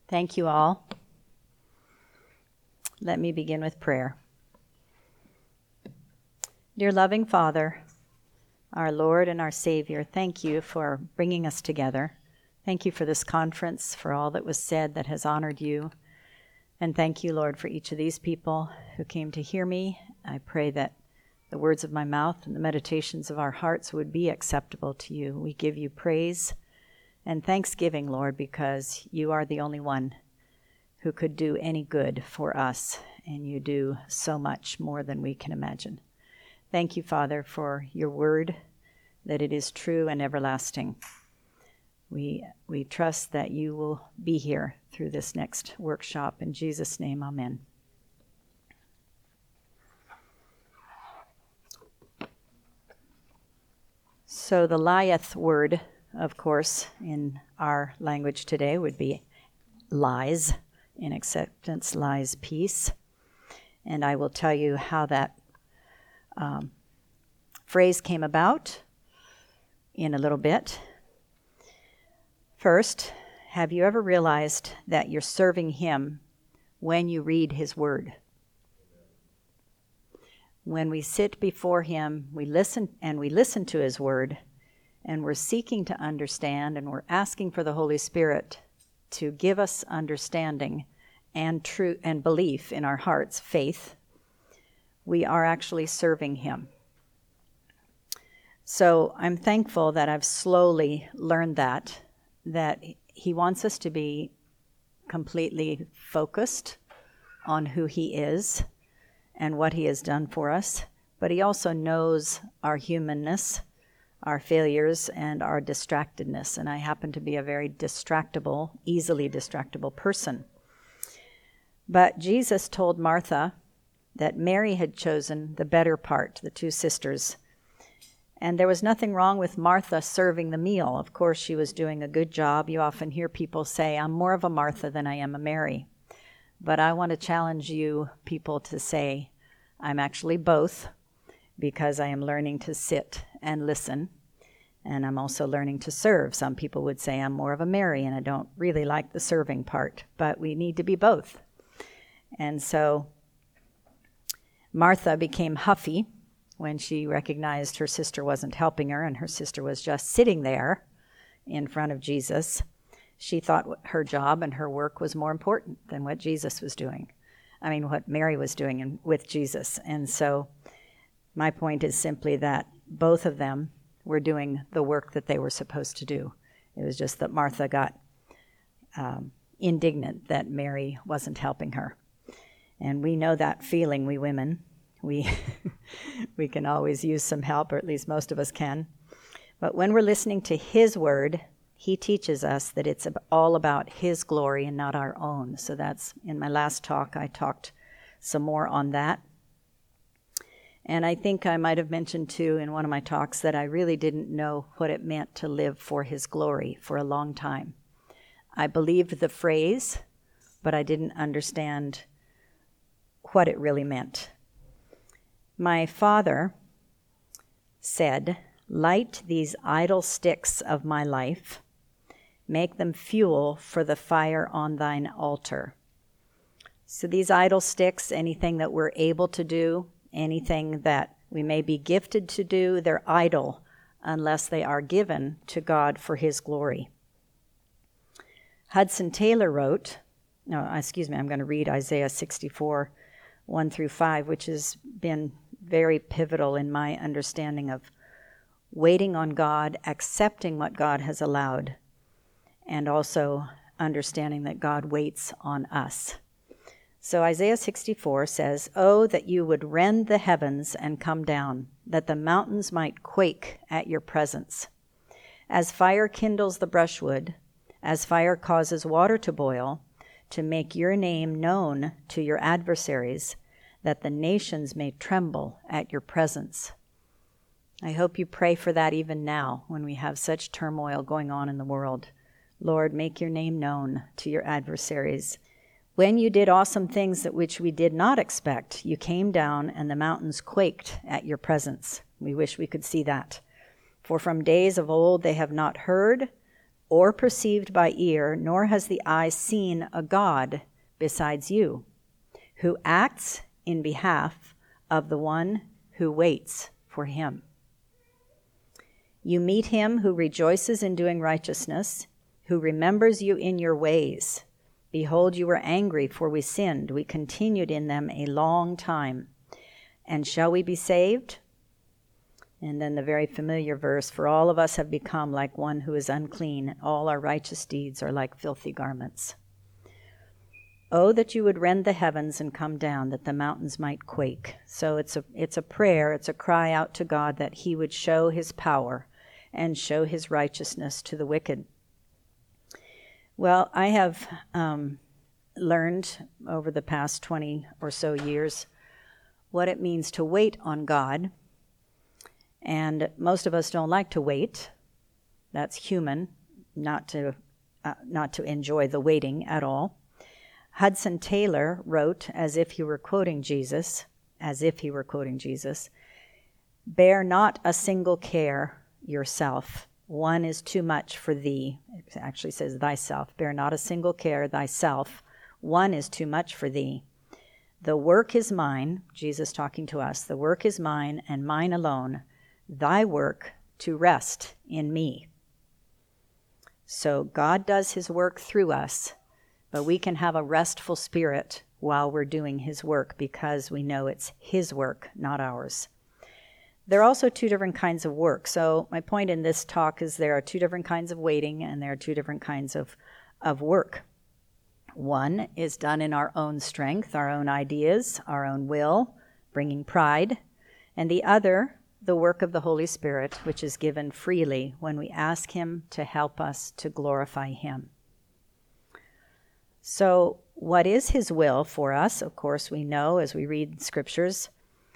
Thank you all. Let me begin with prayer. Dear loving Father, our Lord and our Savior, thank you for bringing us together. Thank you for this conference, for all that was said that has honored you. And thank you, Lord, for each of these people who came to hear me. I pray that the words of my mouth and the meditations of our hearts would be acceptable to you. We give you praise and thanksgiving, Lord, because you are the only one who could do any good for us, and you do so much more than we can imagine. Thank you, Father, for your word, that it is true and everlasting. We trust that you will be here through this next workshop. In Jesus' name, amen. So the Liath word, of course, in our language today would be lies. In acceptance lies peace. And I will tell you how that phrase came about in a little bit. First, have you ever realized that you're serving him when you read his word? When we sit before him, we listen to his word, and we're seeking to understand, and we're asking for the Holy Spirit to give us understanding and truth and belief in our hearts, faith. We are actually serving him. So I'm thankful that I've slowly learned that he wants us to be completely focused on who he is and what he has done for us, but he also knows our humanness, our failures, and our distractedness, and I happen to be a very easily distractible person. But Jesus told Martha that Mary had chosen the better part, the two sisters, and there was nothing wrong with Martha serving the meal. Of course, she was doing a good job. You often hear people say, I'm more of a Martha than I am a Mary. But I want to challenge you people to say, I'm actually both, because I am learning to sit and listen, and I'm also learning to serve. Some people would say I'm more of a Mary, and I don't really like the serving part, but we need to be both. And so Martha became huffy when she recognized her sister wasn't helping her, and her sister was just sitting there in front of Jesus. She thought her job and her work was more important than what Jesus was doing. What Mary was doing with Jesus. And so my point is simply that both of them were doing the work that they were supposed to do. It was just that Martha got indignant that Mary wasn't helping her. And we know that feeling, we women. We can always use some help, or at least most of us can. But when we're listening to his word, he teaches us that it's all about his glory and not our own. So that's, in my last talk, I talked some more on that. And I think I might have mentioned too in one of my talks that I really didn't know what it meant to live for his glory for a long time. I believed the phrase, but I didn't understand what it really meant. My father said, light these idle sticks of my life, make them fuel for the fire on thine altar. So these idle sticks, anything that we're able to do, anything that we may be gifted to do, they're idle unless they are given to God for his glory. Hudson Taylor wrote, I'm going to read Isaiah 64, 1 through 5, which has been very pivotal in my understanding of waiting on God, accepting what God has allowed, and also understanding that God waits on us. So Isaiah 64 says, Oh, that you would rend the heavens and come down, that the mountains might quake at your presence. As fire kindles the brushwood, as fire causes water to boil, to make your name known to your adversaries, that the nations may tremble at your presence. I hope you pray for that even now when we have such turmoil going on in the world. Lord, make your name known to your adversaries. When you did awesome things that which we did not expect, you came down and the mountains quaked at your presence. We wish we could see that. For from days of old they have not heard, or perceived by ear, nor has the eye seen a God besides you, who acts in behalf of the one who waits for him. You meet him who rejoices in doing righteousness, who remembers you in your ways. Behold, you were angry, for we sinned. We continued in them a long time. And shall we be saved? And then the very familiar verse, for all of us have become like one who is unclean. All our righteous deeds are like filthy garments. Oh, that you would rend the heavens and come down, that the mountains might quake. So it's a prayer, it's a cry out to God that he would show his power and show his righteousness to the wicked. Well, I have learned over the past 20 or so years what it means to wait on God. And most of us don't like to wait. That's human, not to enjoy the waiting at all. Hudson Taylor wrote, as if he were quoting Jesus, bear not a single care yourself. One is too much for thee. It actually says thyself. Bear not a single care thyself. One is too much for thee. The work is mine, Jesus talking to us, the work is mine and mine alone. Thy work to rest in me. So God does his work through us, but we can have a restful spirit while we're doing his work because we know it's his work, not ours. There are also two different kinds of work. So my point in this talk is there are two different kinds of waiting and there are two different kinds of work. One is done in our own strength, our own ideas, our own will, bringing pride. And the other, the work of the Holy Spirit, which is given freely when we ask him to help us to glorify him. So what is his will for us? Of course, we know as we read scriptures,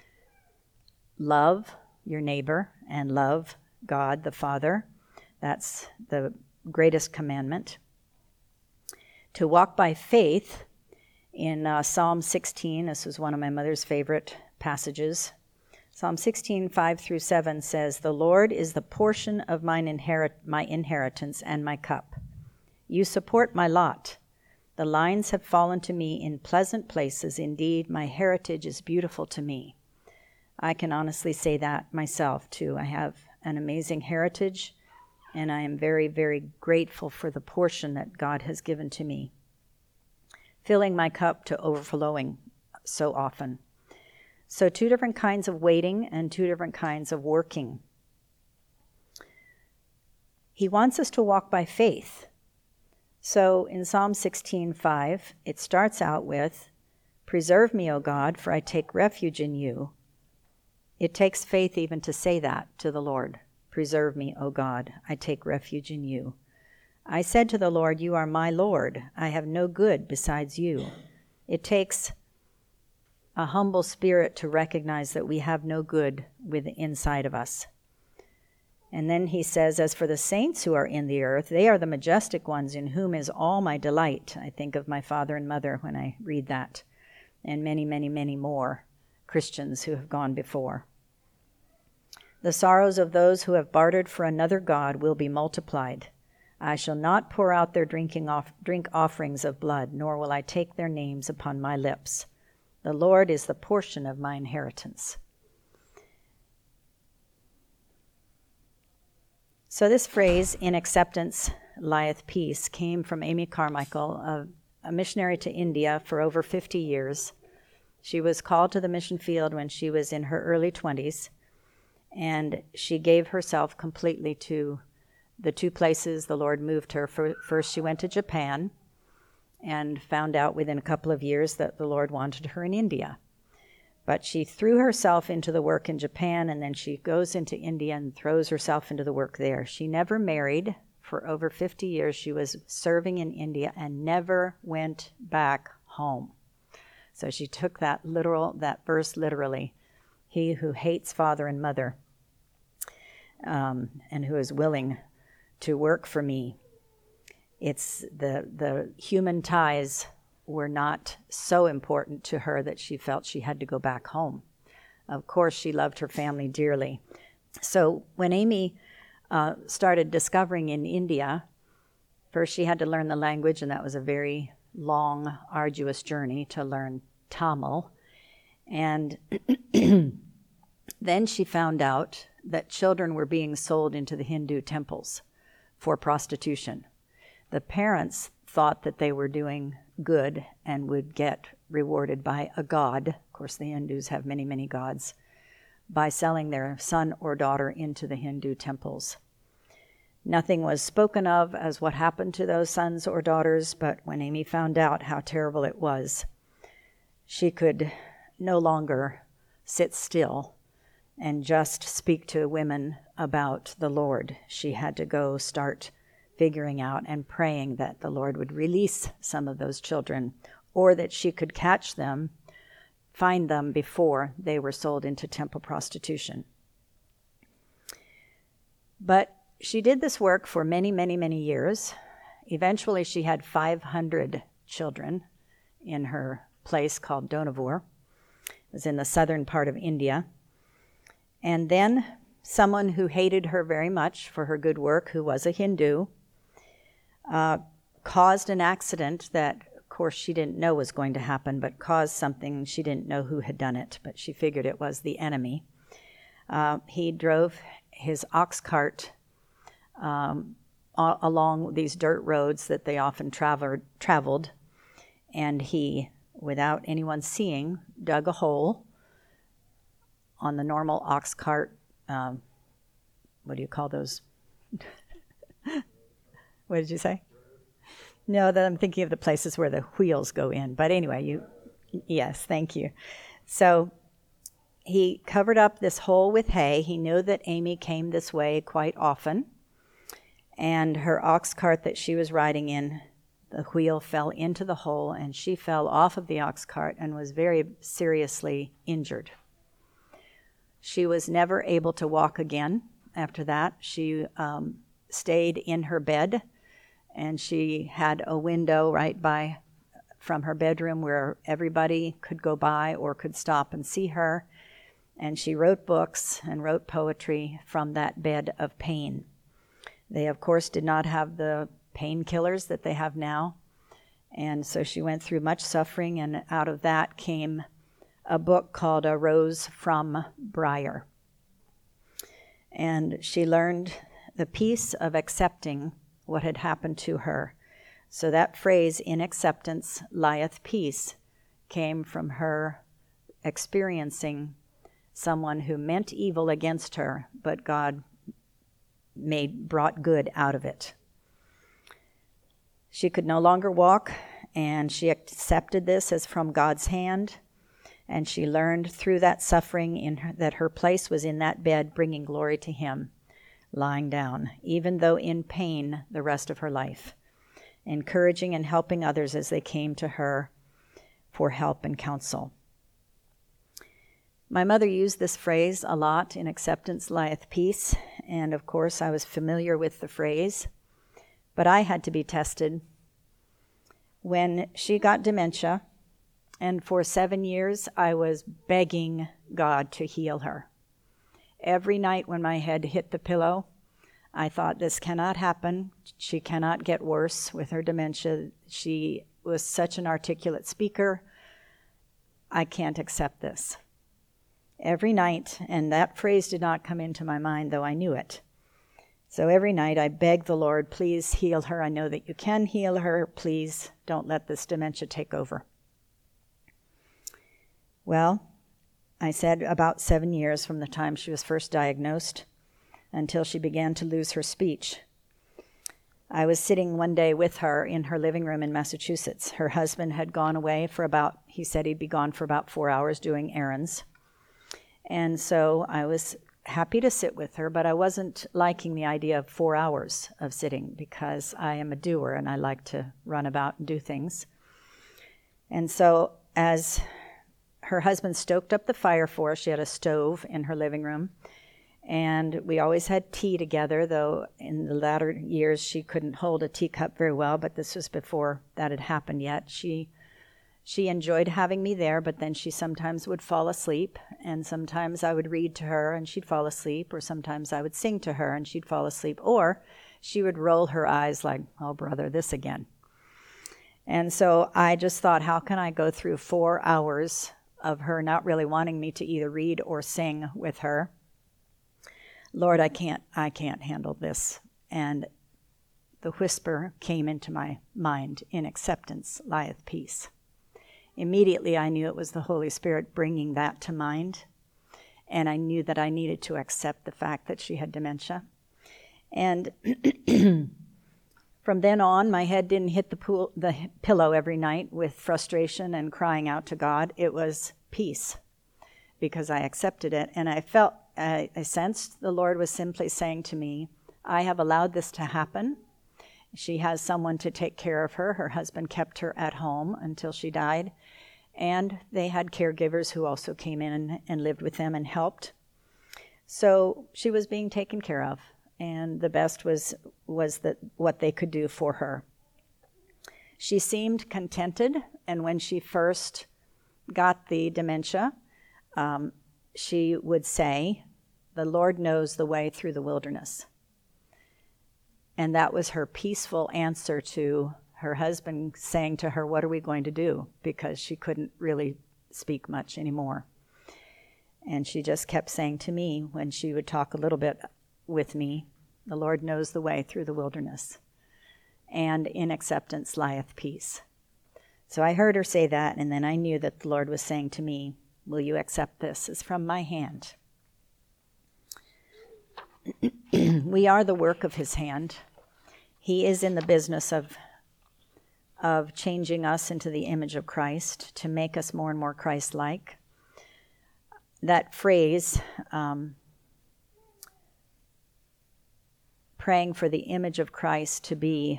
love your neighbor and love God the Father. That's the greatest commandment. To walk by faith, in Psalm 16, this was one of my mother's favorite passages. Psalm 16, 5-7 says, the Lord is the portion of my inheritance and my cup. You support my lot. The lines have fallen to me in pleasant places. Indeed, my heritage is beautiful to me. I can honestly say that myself, too. I have an amazing heritage, and I am very, very grateful for the portion that God has given to me, filling my cup to overflowing so often. So two different kinds of waiting and two different kinds of working. He wants us to walk by faith. So in Psalm 16:5, it starts out with, preserve me, O God, for I take refuge in you. It takes faith even to say that to the Lord. Preserve me, O God, I take refuge in you. I said to the Lord, you are my Lord. I have no good besides you. It takes a humble spirit to recognize that we have no good inside of us. And then he says, as for the saints who are in the earth, they are the majestic ones in whom is all my delight. I think of my father and mother when I read that, and many, many, many more Christians who have gone before. The sorrows of those who have bartered for another god will be multiplied. I shall not pour out their drink offerings of blood, nor will I take their names upon my lips. The Lord is the portion of my inheritance. So this phrase, in acceptance lieth peace, came from Amy Carmichael, a missionary to India for over 50 years. She was called to the mission field when she was in her early 20s, and she gave herself completely to the two places the Lord moved her. First, she went to Japan and found out within a couple of years that the Lord wanted her in India. But she threw herself into the work in Japan, and then she goes into India and throws herself into the work there. She never married. For over 50 years, she was serving in India and never went back home. So she took that verse literally. He who hates father and mother and who is willing to work for me. It's the human ties were not so important to her that she felt she had to go back home. Of course, she loved her family dearly. So when Amy started discovering in India First, she had to learn the language, and that was a very long, arduous journey to learn Tamil. And then she found out that children were being sold into the Hindu temples for prostitution. The parents thought that they were doing good and would get rewarded by a god. Of course, the Hindus have many, many gods, by selling their son or daughter into the Hindu temples. Nothing was spoken of as what happened to those sons or daughters, but when Amy found out how terrible it was, she could no longer sit still and just speak to women about the Lord. She had to go start figuring out and praying that the Lord would release some of those children, or that she could catch them, find them before they were sold into temple prostitution. But she did this work for many, many, many years. Eventually, she had 500 children in her place called Donavur. It was in the southern part of India. And then someone who hated her very much for her good work, who was a Hindu, caused an accident that, of course, she didn't know was going to happen, but caused something. She didn't know who had done it, but she figured it was the enemy. He drove his ox cart along these dirt roads that they often traveled, and he, without anyone seeing, dug a hole on the normal ox cart. What do you call those? What did you say? No, I'm thinking of the places where the wheels go in. But anyway, yes, thank you. So he covered up this hole with hay. He knew that Amy came this way quite often. And her ox cart that she was riding in, the wheel fell into the hole, and she fell off of the ox cart and was very seriously injured. She was never able to walk again after that. She stayed in her bed, and she had a window right by from her bedroom where everybody could go by or could stop and see her. And she wrote books and wrote poetry from that bed of pain. They, of course, did not have the painkillers that they have now. And so she went through much suffering, and out of that came a book called A Rose from Briar. And she learned the peace of accepting what had happened to her. So that phrase, "in acceptance lieth peace," came from her experiencing someone who meant evil against her, but God brought good out of it. She could no longer walk, and she accepted this as from God's hand, and she learned through that suffering that her place was in that bed, bringing glory to Him, lying down, even though in pain the rest of her life, encouraging and helping others as they came to her for help and counsel. My mother used this phrase a lot, "in acceptance lieth peace," and of course I was familiar with the phrase, but I had to be tested. When she got dementia, and for 7 years I was begging God to heal her. Every night when my head hit the pillow, I thought, this cannot happen. She cannot get worse with her dementia. She was such an articulate speaker. I can't accept this. Every night, and that phrase did not come into my mind, though I knew it. So every night I begged the Lord, please heal her. I know that you can heal her. Please don't let this dementia take over. Well, I said about 7 years from the time she was first diagnosed until she began to lose her speech. I was sitting one day with her in her living room in Massachusetts. Her husband had gone away he said he'd be gone for about 4 hours doing errands. And so I was happy to sit with her, but I wasn't liking the idea of 4 hours of sitting because I am a doer and I like to run about and do things. And so as her husband stoked up the fire for us, she had a stove in her living room, and we always had tea together, though in the latter years she couldn't hold a teacup very well, but this was before that had happened yet. She enjoyed having me there, but then she sometimes would fall asleep, and sometimes I would read to her and she'd fall asleep, or sometimes I would sing to her and she'd fall asleep, or she would roll her eyes like, oh, brother, this again. And so I just thought, how can I go through 4 hours of her not really wanting me to either read or sing with her? Lord, I can't handle this. And the whisper came into my mind, in acceptance lieth peace. Immediately I knew it was the Holy Spirit bringing that to mind. And I knew that I needed to accept the fact that she had dementia. And from then on, my head didn't hit the pillow every night with frustration and crying out to God. It was peace, because I accepted it. And I sensed the Lord was simply saying to me, I have allowed this to happen. She has someone to take care of her. Her husband kept her at home until she died. And they had caregivers who also came in and lived with them and helped. So she was being taken care of. And the best was that what they could do for her. She seemed contented, and when she first got the dementia, she would say, the Lord knows the way through the wilderness. And that was her peaceful answer to her husband saying to her, what are we going to do? Because she couldn't really speak much anymore. And she just kept saying to me, when she would talk a little bit with me, the Lord knows the way through the wilderness, and in acceptance lieth peace. So I heard her say that, and then I knew that the Lord was saying to me, will you accept this as from my hand? We are the work of his hand. He is in the business of changing us into the image of Christ, to make us more and more Christ-like. That phrase, praying for the image of Christ to be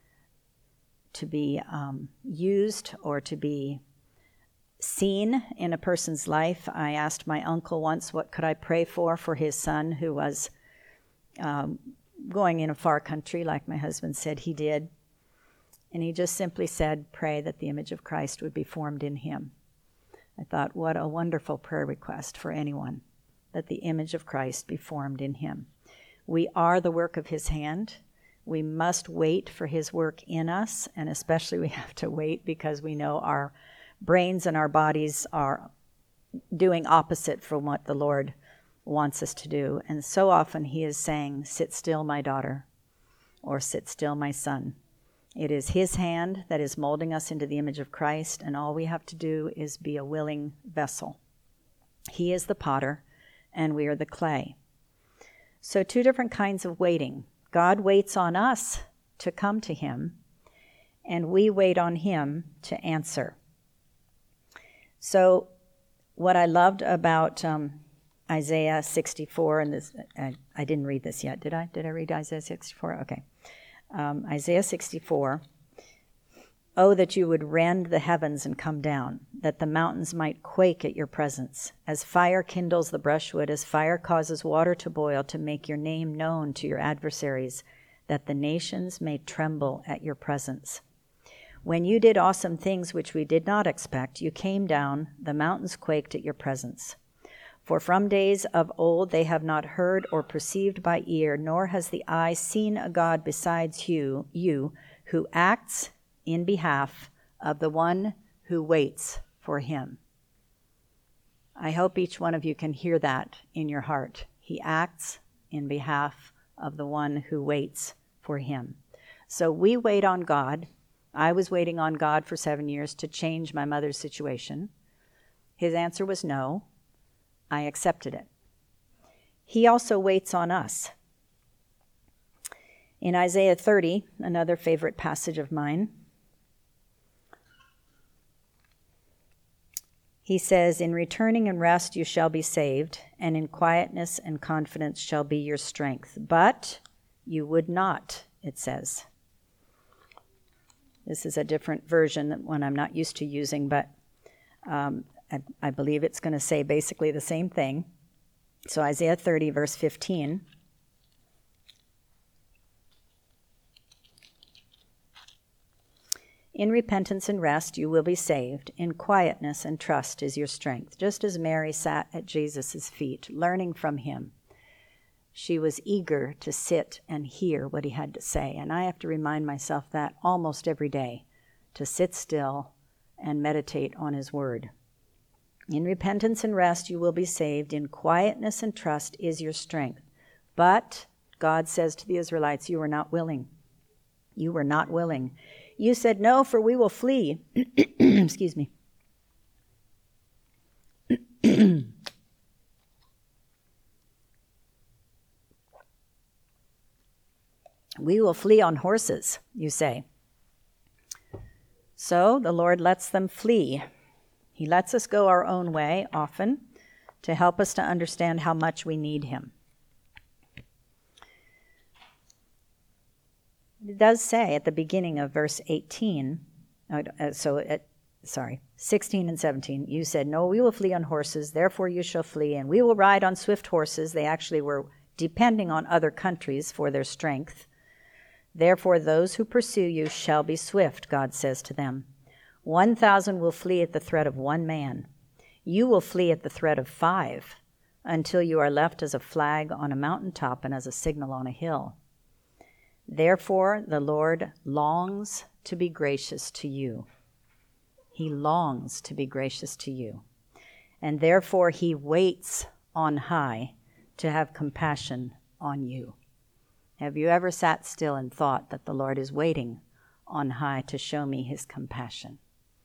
used or to be seen in a person's life. I asked my uncle once, what could I pray for his son who was going in a far country, like my husband said he did. And he just simply said, pray that the image of Christ would be formed in him. I thought, what a wonderful prayer request for anyone, that the image of Christ be formed in him. We are the work of his hand. We must wait for his work in us, and especially we have to wait because we know our brains and our bodies are doing opposite from what the Lord wants us to do. And so often he is saying, sit still, my daughter, or sit still, my son. It is his hand that is molding us into the image of Christ, and all we have to do is be a willing vessel. He is the potter, and we are the clay. So 2 different kinds of waiting. God waits on us to come to him, and we wait on him to answer. So what I loved about Isaiah 64, and this, I didn't read this yet, did I? Did I read Isaiah 64? Okay. Isaiah 64, oh, that you would rend the heavens and come down, that the mountains might quake at your presence. As fire kindles the brushwood, as fire causes water to boil, to make your name known to your adversaries, that the nations may tremble at your presence. When you did awesome things which we did not expect, you came down, the mountains quaked at your presence. For from days of old they have not heard or perceived by ear, nor has the eye seen a God besides you who acts in behalf of the one who waits for him. I hope each one of you can hear that in your heart. He acts in behalf of the one who waits for him. So we wait on God. I was waiting on God for 7 years to change my mother's situation. His answer was no. I accepted it. He also waits on us. In Isaiah 30, another favorite passage of mine, he says, in returning and rest you shall be saved, and in quietness and confidence shall be your strength. But you would not, it says. This is a different version, one I'm not used to using, but I believe it's going to say basically the same thing. So Isaiah 30, verse 15. In repentance and rest you will be saved. In quietness and trust is your strength. Just as Mary sat at Jesus' feet, learning from him, She was eager to sit and hear what he had to say. And I have to remind myself that almost every day, to sit still and meditate on his word. In repentance and rest you will be saved. In quietness and trust is your strength. But God says to the Israelites, you were not willing. You were not willing. You said, no, for we will flee. Excuse me. We will flee on horses, you say. So the Lord lets them flee. He lets us go our own way often to help us to understand how much we need him. It does say at the beginning of verse 16 and 17, you said, no, we will flee on horses, therefore you shall flee, and we will ride on swift horses. They actually were depending on other countries for their strength. Therefore those who pursue you shall be swift, God says to them. 1,000 will flee at the threat of one man. You will flee at the threat of 5, until you are left as a flag on a mountaintop and as a signal on a hill. Therefore the Lord longs to be gracious to you. He longs to be gracious to you. And therefore he waits on high to have compassion on you. Have you ever sat still and thought that the Lord is waiting on high to show me his compassion?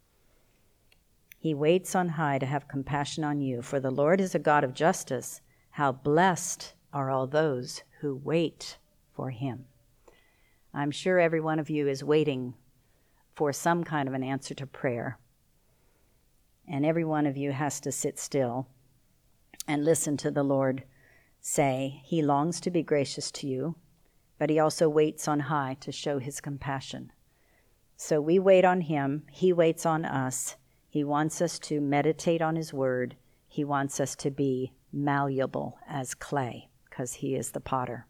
He waits on high to have compassion on you, for the Lord is a God of justice. How blessed are all those who wait for him. I'm sure every one of you is waiting for some kind of an answer to prayer. And every one of you has to sit still and listen to the Lord say, he longs to be gracious to you, but he also waits on high to show his compassion. So we wait on him. He waits on us. He wants us to meditate on his word. He wants us to be malleable as clay, because he is the potter.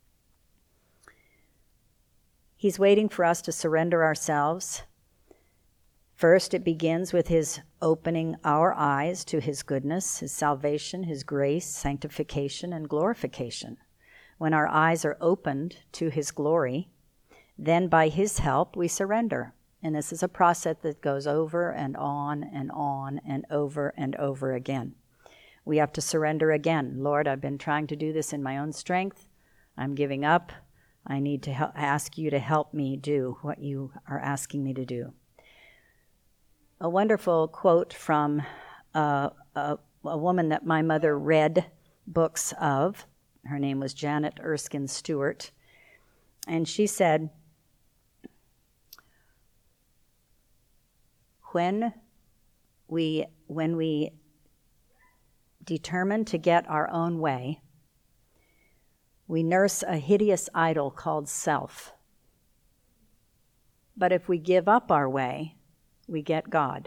He's waiting for us to surrender ourselves. First, it begins with his opening our eyes to his goodness, his salvation, his grace, sanctification, and glorification. When our eyes are opened to his glory, then by his help we surrender. And this is a process that goes over and on and on and over again. We have to surrender again. Lord, I've been trying to do this in my own strength. I'm giving up. I need to ask you to help me do what you are asking me to do. A wonderful quote from a woman that my mother read books of. Her name was Janet Erskine Stewart. And she said, when we determine to get our own way, we nurse a hideous idol called self. But if we give up our way, we get God.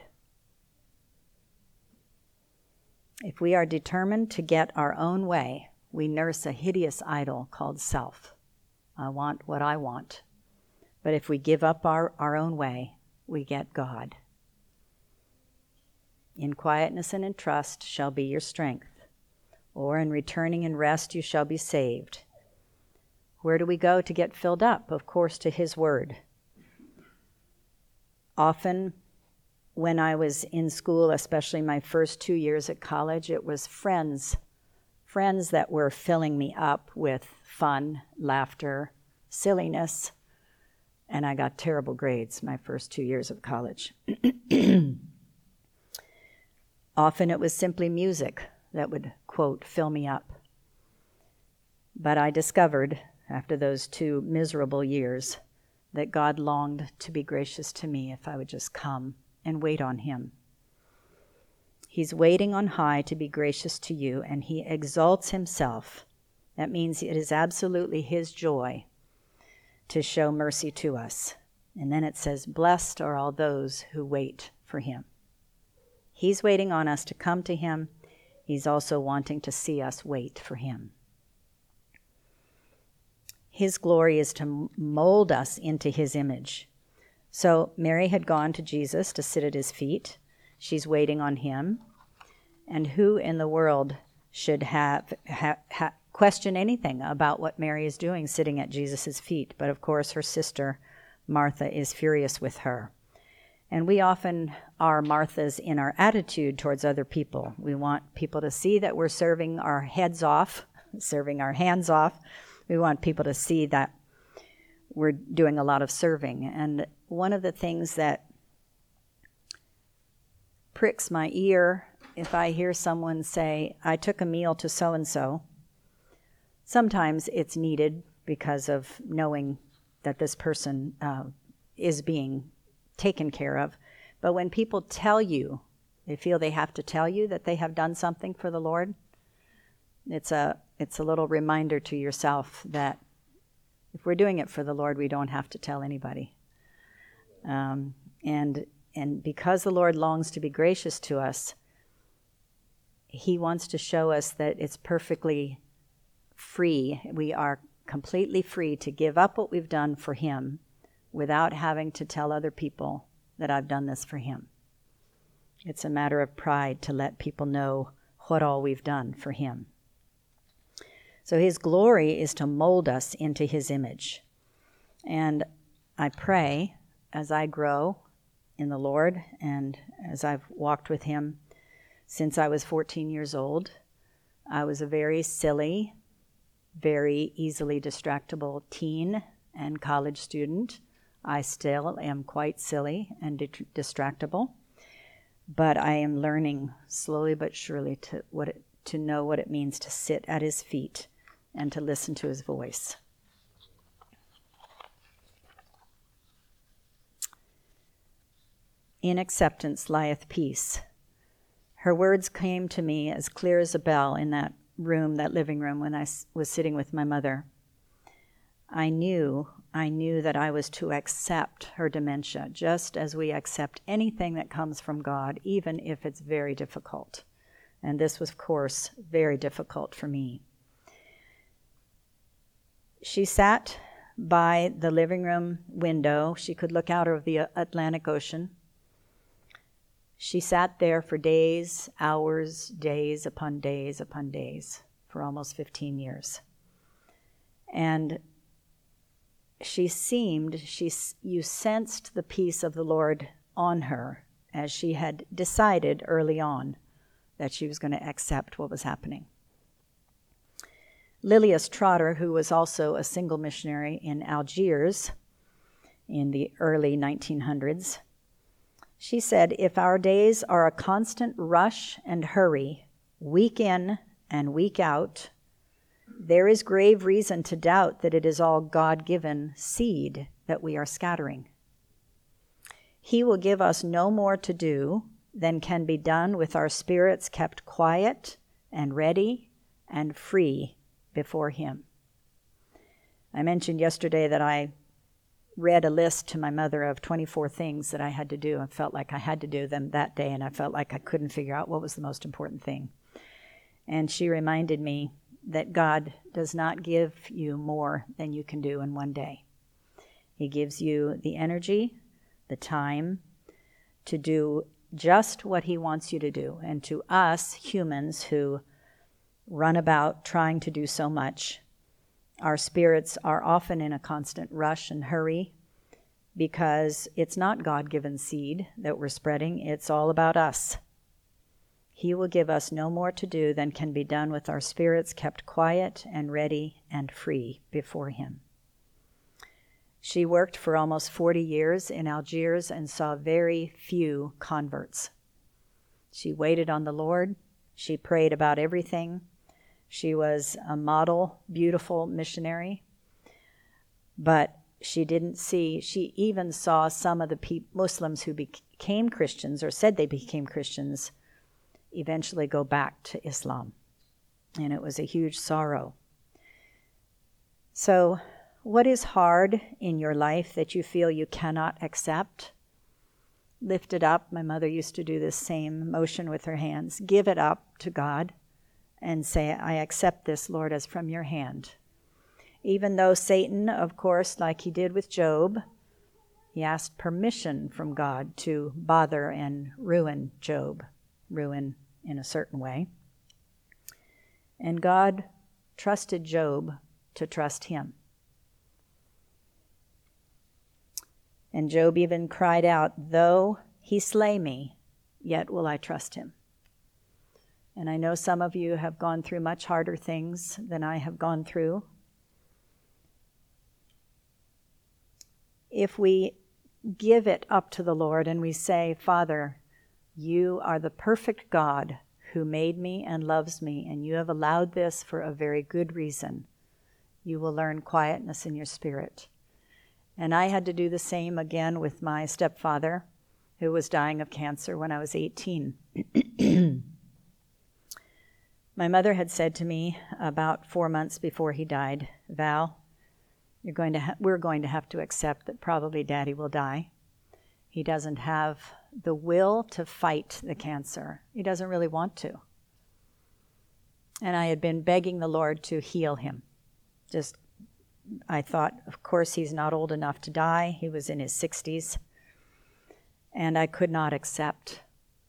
If we are determined to get our own way, we nurse a hideous idol called self. I want what I want. But if we give up our own way, we get God. In quietness and in trust shall be your strength, or in returning and rest you shall be saved. Where do we go to get filled up? Of course, to his word. Often, when I was in school, especially my first 2 years at college, it was friends that were filling me up with fun, laughter, silliness, and I got terrible grades my first 2 years of college. Often it was simply music that would, quote, fill me up. But I discovered, after those 2 miserable years, that God longed to be gracious to me if I would just come and wait on him. He's waiting on high to be gracious to you, and he exalts himself. That means it is absolutely his joy to show mercy to us. And then it says, blessed are all those who wait for him. He's waiting on us to come to him. He's also wanting to see us wait for him. His glory is to mold us into his image. So Mary had gone to Jesus to sit at his feet. She's waiting on him. And who in the world should question anything about what Mary is doing sitting at Jesus' feet. But of course, her sister, Martha, is furious with her. And we often are Marthas in our attitude towards other people. We want people to see that we're serving our heads off, serving our hands off. We want people to see that we're doing a lot of serving. And one of the things that pricks my ear if I hear someone say, I took a meal to so-and-so, sometimes it's needed because of knowing that this person is being taken care of. But when people tell you, they feel they have to tell you that they have done something for the Lord, it's a little reminder to yourself that if we're doing it for the Lord, we don't have to tell anybody. And because the Lord longs to be gracious to us, he wants to show us that it's perfectly free. We are completely free to give up what we've done for him without having to tell other people that I've done this for him. It's a matter of pride to let people know what all we've done for him. So his glory is to mold us into his image. And I pray as I grow in the Lord and as I've walked with him since I was 14 years old, I was a very silly, very easily distractible teen and college student. I still am quite silly and distractible, but I am learning slowly but surely to know what it means to sit at his feet and to listen to his voice. In acceptance lieth peace. Her words came to me as clear as a bell in that room, that living room, when I was sitting with my mother. I knew that I was to accept her dementia, just as we accept anything that comes from God, even if it's very difficult. And this was, of course, very difficult for me. She sat by the living room window. She could look out over the Atlantic Ocean. She sat there for days, hours, days upon days upon days, for almost 15 years. And you sensed the peace of the Lord on her as she had decided early on that she was going to accept what was happening. Lilias Trotter, who was also a single missionary in Algiers in the early 1900s, she said, if our days are a constant rush and hurry, week in and week out, there is grave reason to doubt that it is all God-given seed that we are scattering. He will give us no more to do than can be done with our spirits kept quiet and ready and free before him. I mentioned yesterday that I read a list to my mother of 24 things that I had to do. I felt like I had to do them that day, and I felt like I couldn't figure out what was the most important thing. And she reminded me that God does not give you more than you can do in one day. He gives you the energy, the time to do just what he wants you to do. And to us humans who run about trying to do so much, our spirits are often in a constant rush and hurry because it's not God-given seed that we're spreading. It's all about us. He will give us no more to do than can be done with our spirits kept quiet and ready and free before him. She worked for almost 40 years in Algiers and saw very few converts. She waited on the Lord. She prayed about everything. She was a model, beautiful missionary. But she even saw some of the Muslims who became Christians or said they became Christians eventually go back to Islam. And it was a huge sorrow. So, what is hard in your life that you feel you cannot accept? Lift it up. My mother used to do this same motion with her hands. Give it up to God and say, I accept this, Lord, as from your hand. Even though Satan, of course, like he did with Job, he asked permission from God to bother and ruin Job, ruin in a certain way. And God trusted Job to trust him. And Job even cried out, "Though he slay me, yet will I trust him." And I know some of you have gone through much harder things than I have gone through. If we give it up to the Lord and we say, "Father, you are the perfect God who made me and loves me, and you have allowed this for a very good reason," you will learn quietness in your spirit. And I had to do the same again with my stepfather, who was dying of cancer when I was 18. My mother had said to me about 4 months before he died, "Val, we're going to have to accept that probably Daddy will die. He doesn't have the will to fight the cancer. He doesn't really want to." And I had been begging the Lord to heal him. I thought, of course, he's not old enough to die. He was in his 60s. And I could not accept.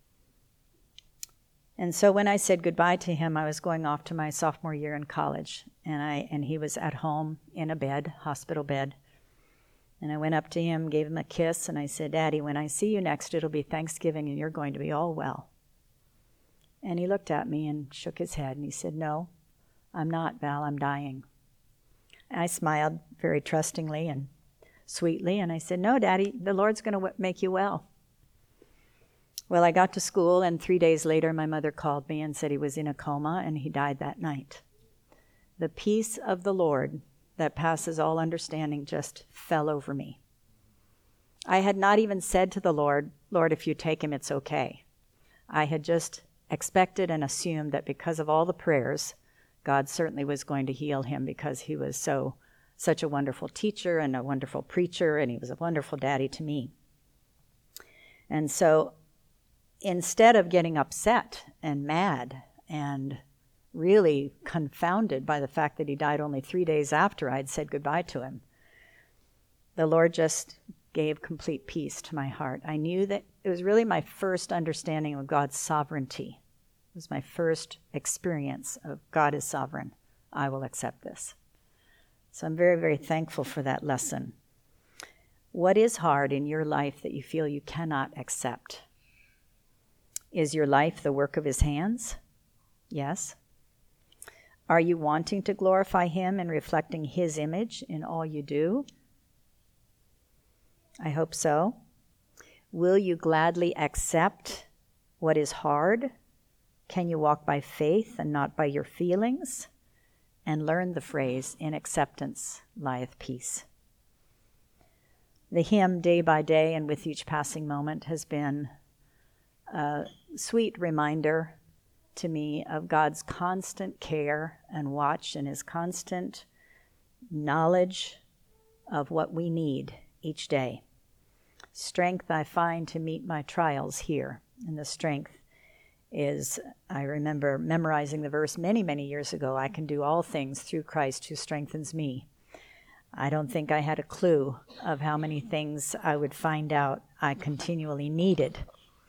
And so when I said goodbye to him, I was going off to my sophomore year in college. And he was at home in a bed, hospital bed. And I went up to him, gave him a kiss, and I said, "Daddy, when I see you next, it'll be Thanksgiving and you're going to be all well." And he looked at me and shook his head and he said, "No, I'm not, Val, I'm dying." And I smiled very trustingly and sweetly, and I said, "No, Daddy, the Lord's going to make you well." Well, I got to school, and 3 days later, my mother called me and said he was in a coma, and he died that night. The peace of the Lord that passes all understanding just fell over me. I had not even said to the Lord, "Lord, if you take him, it's okay." I had just expected and assumed that because of all the prayers, God certainly was going to heal him because he was such a wonderful teacher and a wonderful preacher, and he was a wonderful daddy to me. And so instead of getting upset and mad and really confounded by the fact that he died only 3 days after I'd said goodbye to him, the Lord just gave complete peace to my heart. I knew that it was really my first understanding of God's sovereignty. It was my first experience of God is sovereign. I will accept this. So I'm very, very thankful for that lesson. What is hard in your life that you feel you cannot accept? Is your life the work of his hands? Yes. Are you wanting to glorify him and reflecting his image in all you do? I hope so. Will you gladly accept what is hard? Can you walk by faith and not by your feelings? And learn the phrase, "In acceptance lieth peace." The hymn, "Day by Day and with Each Passing Moment," has been a sweet reminder to me of God's constant care and watch and his constant knowledge of what we need each day. Strength I find to meet my trials here, and the strength is, I remember memorizing the verse many, many years ago, "I can do all things through Christ who strengthens me." I don't think I had a clue of how many things I would find out I continually needed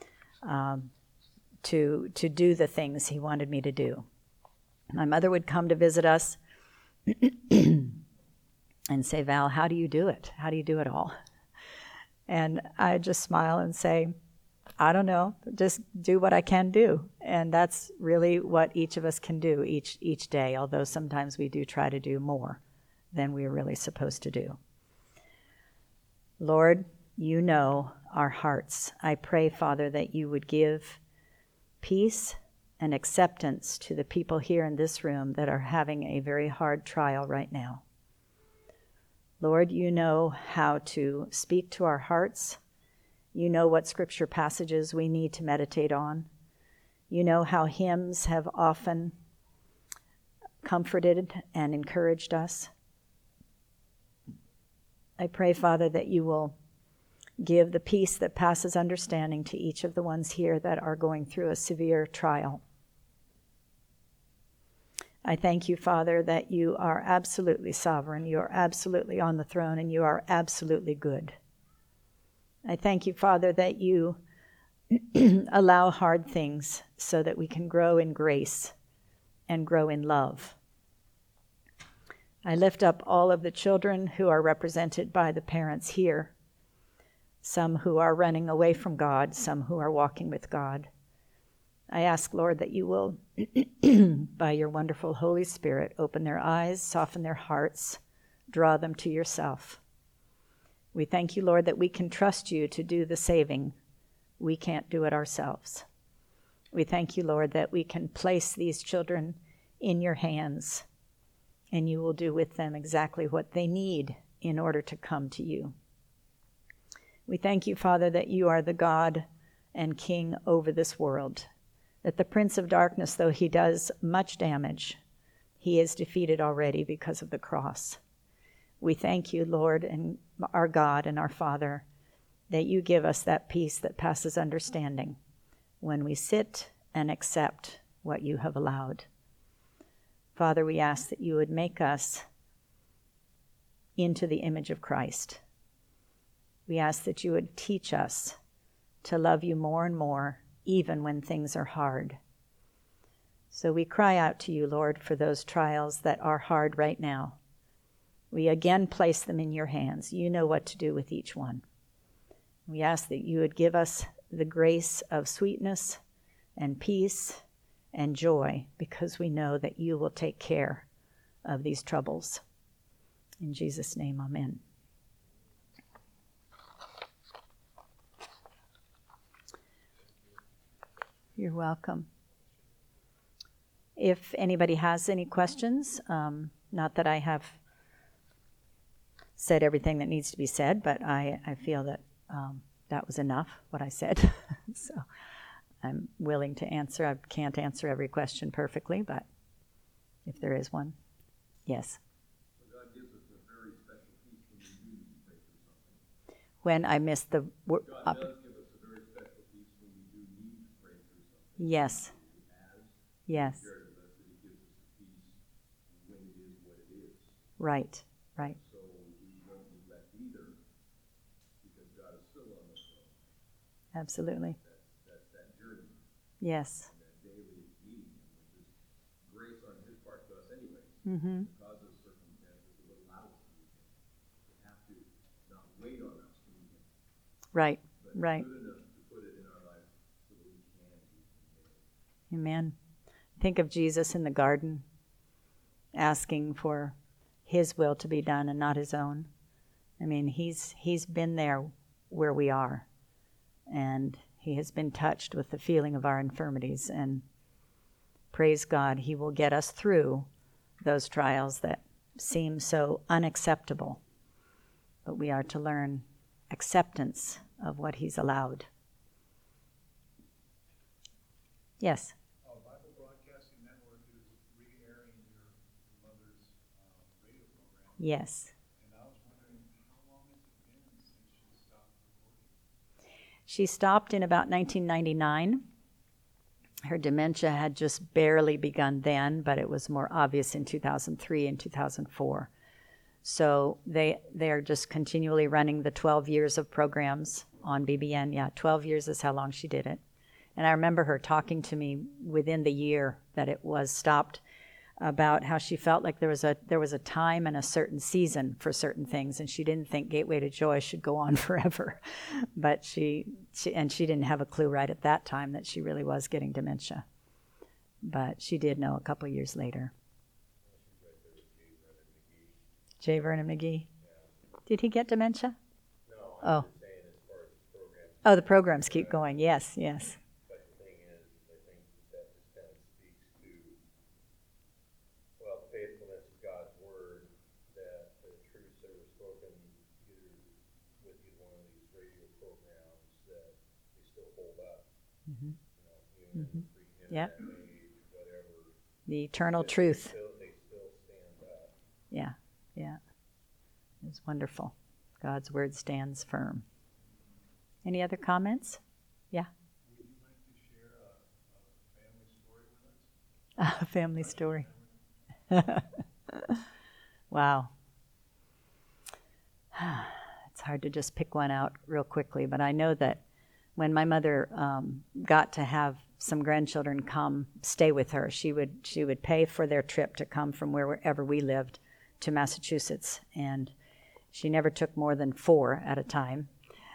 to do the things he wanted me to do. My mother would come to visit us and say, "Val, how do you do it? How do you do it all?" And I'd just smile and say, "I don't know, just do what I can do." And that's really what each of us can do each day, although sometimes we do try to do more than we're really supposed to do. Lord, you know our hearts. I pray, Father, that you would give peace and acceptance to the people here in this room that are having a very hard trial right now. Lord, you know how to speak to our hearts. You know what scripture passages we need to meditate on. You know how hymns have often comforted and encouraged us. I pray, Father, that you will give the peace that passes understanding to each of the ones here that are going through a severe trial. I thank you, Father, that you are absolutely sovereign, you are absolutely on the throne, and you are absolutely good. I thank you, Father, that you allow hard things so that we can grow in grace and grow in love. I lift up all of the children who are represented by the parents here, some who are running away from God, some who are walking with God. I ask, Lord, that you will, by your wonderful Holy Spirit, open their eyes, soften their hearts, draw them to yourself. We thank you, Lord, that we can trust you to do the saving. We can't do it ourselves. We thank you, Lord, that we can place these children in your hands, and you will do with them exactly what they need in order to come to you. We thank you, Father, that you are the God and King over this world, that the Prince of Darkness, though he does much damage, he is defeated already because of the cross. We thank you, Lord, and our God and our Father, that you give us that peace that passes understanding when we sit and accept what you have allowed. Father, we ask that you would make us into the image of Christ. We ask that you would teach us to love you more and more, even when things are hard. So we cry out to you, Lord, for those trials that are hard right now. We again place them in your hands. You know what to do with each one. We ask that you would give us the grace of sweetness and peace and joy, because we know that you will take care of these troubles. In Jesus' name, amen. You're welcome. If anybody has any questions, not that I have said everything that needs to be said, but I feel that that was enough, what I said. So I'm willing to answer. I can't answer every question perfectly, but if there is one, yes. So God gives us a very special peace when we do need to pray for something. When I missed the word. God does give us a very special peace when we do need to pray for something. Yes. Yes. Shared with us that he gives us a peace when it is what it is. Right, right. So we won't neglect either, because God is still on the throne. Absolutely. That's that journey. Yes. And that daily meeting, which is grace on his part to us anyways. Mm-hmm. Because of circumstances that would allow us to meet him. We have to not wait on us to meet him. Right, But right. good enough to put it in our life so that we can meet him daily. Amen. Think of Jesus in the garden asking for his will to be done and not his own. I mean, he's been there where we are, and he has been touched with the feeling of our infirmities, and praise God, he will get us through those trials that seem so unacceptable. But we are to learn acceptance of what he's allowed. Yes? Bible Broadcasting Network is re-airing your mother's radio program. Yes. And I was wondering, how long has it been since she stopped recording? She stopped in about 1999. Her dementia had just barely begun then, but it was more obvious in 2003 and 2004. So they are just continually running the 12 years of programs on BBN. Yeah, 12 years is how long she did it. And I remember her talking to me within the year that it was stopped about how she felt like there was a time and a certain season for certain things, and she didn't think Gateway to Joy should go on forever. But she didn't have a clue right at that time that she really was getting dementia. But she did know a couple years later. J. Vernon McGee. Did he get dementia? No, Oh. I'm just saying as far as the programs. Oh, the programs keep going. Yes, yes. But the thing is, I think that just kind of speaks to, well, the faithfulness of God's word, that the truths that were spoken either with either one of these radio programs, that they still hold up. Mm-hmm. You know, even in the Yep. pre-internet age, whatever. The eternal They truth. They still stand up. Yeah, yeah. It's wonderful. God's word stands firm. Any other comments? Yeah. Would you like to share a family story with us? A family story. Wow. It's hard to just pick one out real quickly, but I know that when my mother got to have some grandchildren come stay with her, she would pay for their trip to come from wherever we lived to Massachusetts, and she never took more than 4 at a time.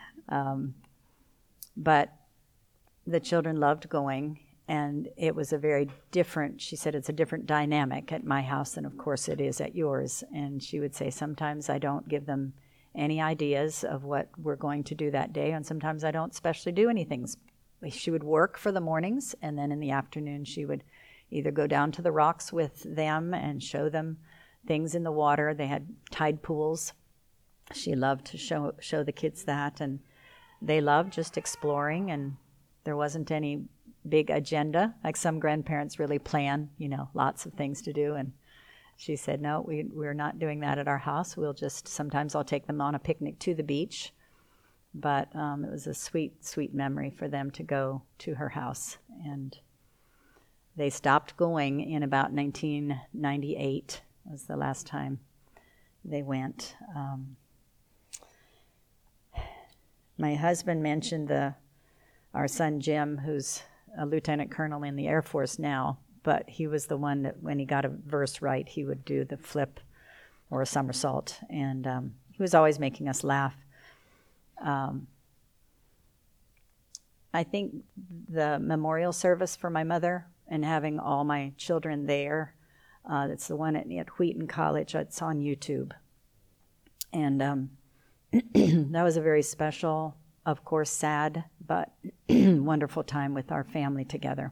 But the children loved going, and it was a very different, she said, it's a different dynamic at my house than, of course, it is at yours. And she would say, sometimes I don't give them any ideas of what we're going to do that day, and sometimes I don't specially do anything. She would work for the mornings, and then in the afternoon she would either go down to the rocks with them and show them things in the water. They had tide pools. She loved to show the kids that, and they loved just exploring, and there wasn't any big agenda like some grandparents really plan, lots of things to do. And she said, no, we're not doing that at our house. Sometimes I'll take them on a picnic to the beach. But it was a sweet, sweet memory for them to go to her house. And they stopped going in about 1998 was the last time they went. My husband mentioned our son Jim, who's a lieutenant colonel in the Air Force now, but he was the one that when he got a verse right, he would do the flip or a somersault. And he was always making us laugh. I think the memorial service for my mother and having all my children there, it's the one at Wheaton College. It's on YouTube. And that was a very special, of course, sad, but wonderful time with our family together.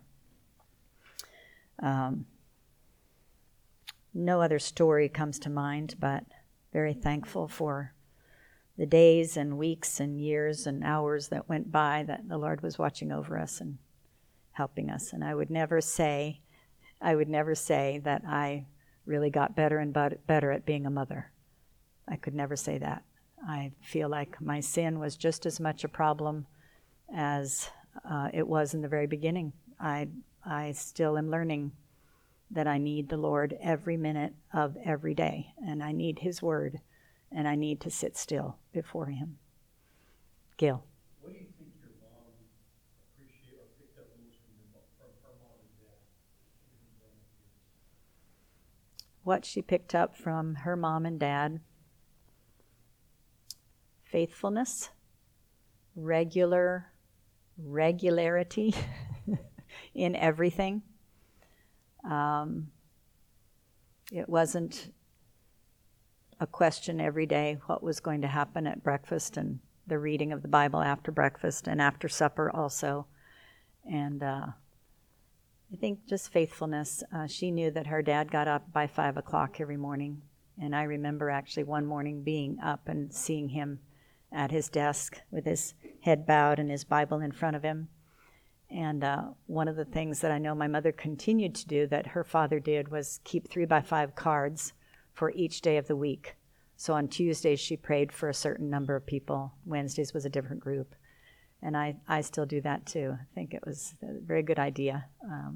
No other story comes to mind, but very thankful for the days and weeks and years and hours that went by that the Lord was watching over us and helping us. And I would never say that I really got better and better at being a mother. I could never say that. I feel like my sin was just as much a problem as it was in the very beginning. I still am learning that I need the Lord every minute of every day, and I need His Word, and I need to sit still before Him. Gil. What do you think your mom appreciated or picked up most from her mom and dad? What she picked up from her mom and dad: faithfulness, regularity in everything. It wasn't a question every day what was going to happen at breakfast, and the reading of the Bible after breakfast and after supper also. And I think just faithfulness. She knew that her dad got up by 5 o'clock every morning. And I remember actually one morning being up and seeing him at his desk with his head bowed and his Bible in front of him. And one of the things that I know my mother continued to do that her father did was keep 3x5 cards for each day of the week. So on Tuesdays she prayed for a certain number of people. Wednesdays was a different group. And I still do that too. I think it was a very good idea.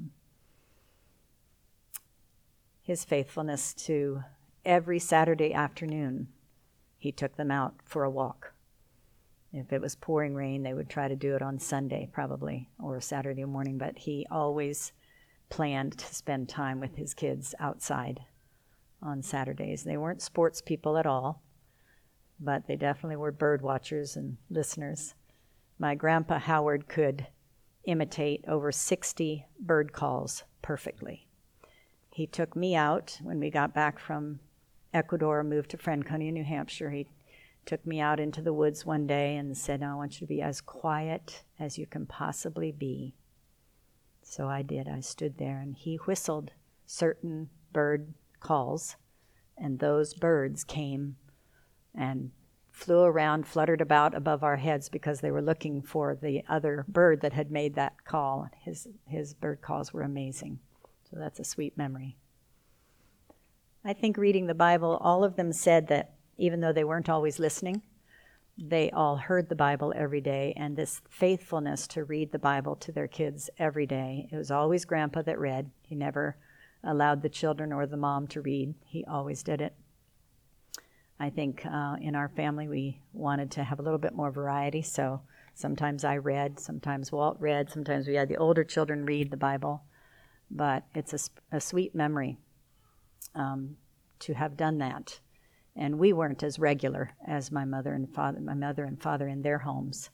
His faithfulness to every Saturday afternoon, he took them out for a walk. If it was pouring rain, they would try to do it on Sunday probably, or Saturday morning, but he always planned to spend time with his kids outside on Saturdays. They weren't sports people at all, but they definitely were bird watchers and listeners. My grandpa Howard could imitate over 60 bird calls perfectly. He took me out when we got back from Ecuador, moved to Franconia, New Hampshire. He took me out into the woods one day and said, "I want you to be as quiet as you can possibly be." So I did. I stood there, and he whistled certain bird calls, and those birds came and flew around, fluttered about above our heads because they were looking for the other bird that had made that call. His bird calls were amazing. So that's a sweet memory. I think reading the Bible, all of them said that even though they weren't always listening, they all heard the Bible every day, and this faithfulness to read the Bible to their kids every day. It was always Grandpa that read. He never allowed the children or the mom to read. He always did it. I think in our family we wanted to have a little bit more variety, so sometimes I read, sometimes Walt read, sometimes we had the older children read the Bible, but it's a sweet memory to have done that. And we weren't as regular as my mother and father in their homes.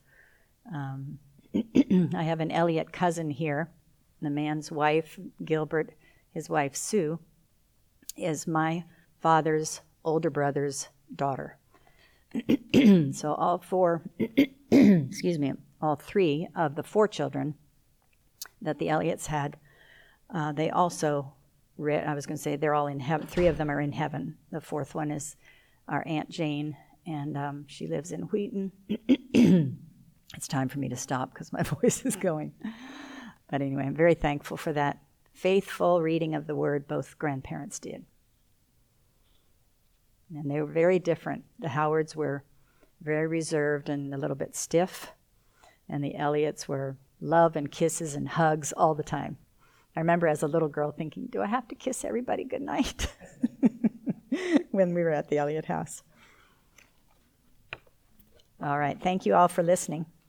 I have an Elliott cousin here. The man's wife, Gilbert, his wife, Sue, is my father's older brother's daughter. So all three of the four children that the Elliots had, they also, they're all in heaven. Three of them are in heaven. The fourth one is our Aunt Jane, and she lives in Wheaton. It's time for me to stop because my voice is going. But anyway, I'm very thankful for that faithful reading of the Word both grandparents did. And they were very different. The Howards were very reserved and a little bit stiff, and the Elliots were love and kisses and hugs all the time. I remember as a little girl thinking, do I have to kiss everybody goodnight? When we were at the Elliott house. All right, thank you all for listening.